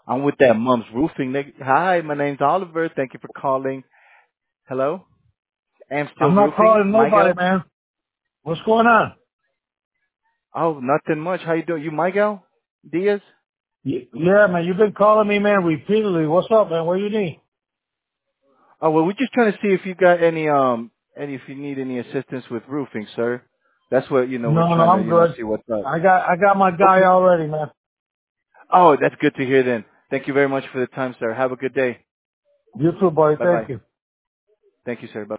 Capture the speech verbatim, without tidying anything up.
I'm with that Mom's Roofing. nigga. Hi, my name's Oliver. Thank you for calling. Hello? Am I'm Stills not Roofing? calling nobody, Miguel? man. What's going on? Oh, nothing much. How you doing? You Miguel Diaz? Y- Yeah, man, you've been calling me, man, repeatedly. What's up, man? What do you need? Oh, well, we're just trying to see if you got any, um, any, if you need any assistance with roofing, sir. That's what, you know, we're No, no, trying to, I'm you know, good. see what's up. I got, I got my guy Okay. already, man. Oh, that's good to hear then. Thank you very much for the time, sir. Have a good day. You too, buddy. Thank Bye-bye. you. Thank you, sir. Bye.